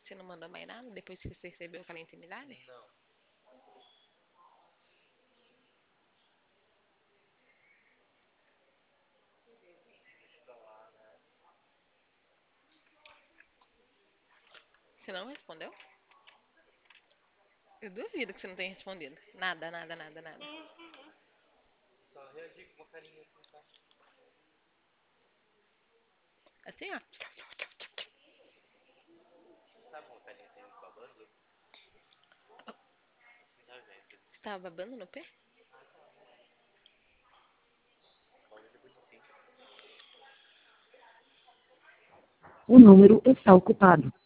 Você não mandou mais nada depois que você recebeu aquela intimidade? Não. Deixa pra lá, né? Você não respondeu? Eu duvido que você não tenha respondido. Nada, nada, nada, nada. Só reagir com uma carinha assim, tá? Assim, ó. Sabe uma carinha assim, babando? Assim, sabe, velho? Você tava babando no pé? Ah, tá. Bagulho é bonitinho. O número está ocupado.